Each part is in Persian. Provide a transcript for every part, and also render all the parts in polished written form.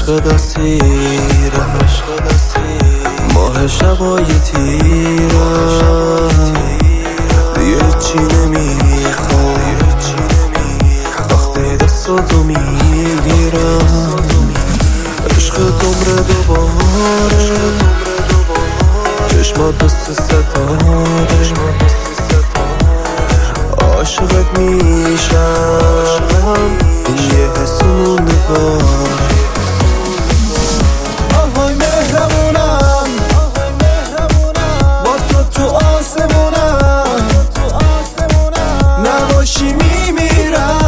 عشق دستیره ماه شبای تیرم دیگه چی نمیخوام وقتی دستاتو میگیرم عشق عمر دوباره چشمات دست ستاره عاشقت میشم این یه حس مونده آهای مهربونم با تو آسمونم نباشی میمیرم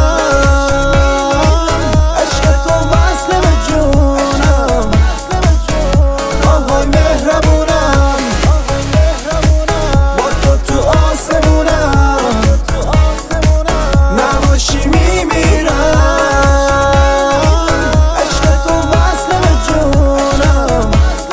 عشق تو وصل به جونم آهای مهربونم با تو آسمونم نباشی میمیرم عشق تو وصل به جونم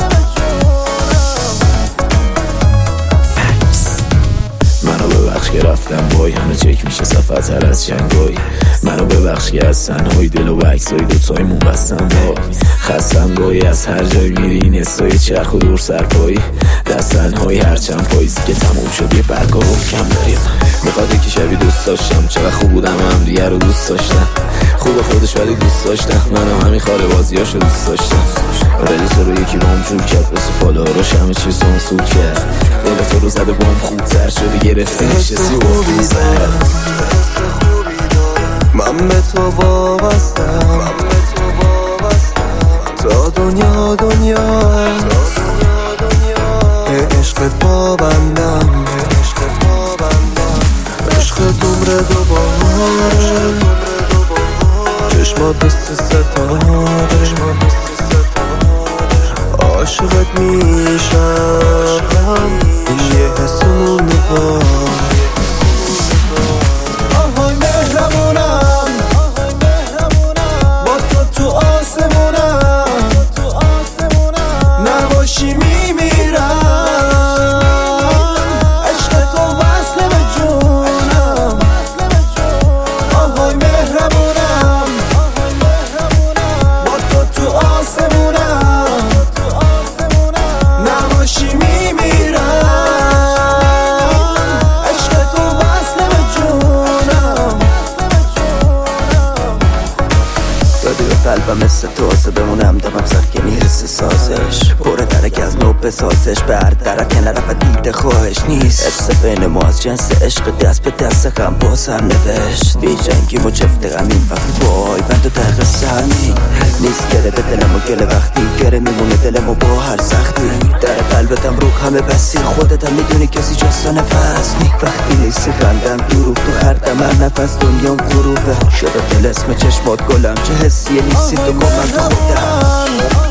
منو ببخش که رفتم بای همه چک میشه صفتر از جنگای منو ببخش که از سنهای دل و بکسای دوتایمون بستم وای خستم گاهی از هر جای میری این استای چرخ و دور سرپایی دست تنهایی هرچند پاییزی که تموم شد یه برگاه کم داریم میخواد که شبی دوست داشتم چقدر خوب بودم هم دیگه رو دوست داشتم خوب خودش ولی دوست داشتم منم همین خاله بازیاشو دوست داشتم ولی تو رو یکی بام جور کرد واسه فالاراش همه چیز سانسور کرد دل تو رو زده بام خوبتر شده گرفته نشستی و من به تو وابستم تا دنیا به عشقت پابندم عشقت عمر دوباره چشمات دست ستاره عاشقت میشم این یه حس مونده آهای مهربونم با تو آسمونم نباشی میمیرم عشق تو وصل به جونم آهای مهربونم با تو آسمونم نباشی میمیرم عشق تو وصل به جونم دادی به قلبم مثل تو آسه بمونم دمم سخت که میرسه سازش بره درک از نو بسازش به هر طرف که نرفت دیده خواهش نیست حس بین ما از جنس عشق دست به دست غم با سر نوشت بی جنگی و چفت غمین وقتی بای بند و دقیقه سهمی نیست گره به دلم و گله وقتی گره میمونه دلم و با هر سختی در قلبتم رو همه بسی خودتم میدونی کسی جستا نفس نی وقتی نیستی خندم دروغ تو هر دم هر نفس دنیام غروبه شده دل اسم چشمات گلم چه حسیه نیستی تو گمم تو خودم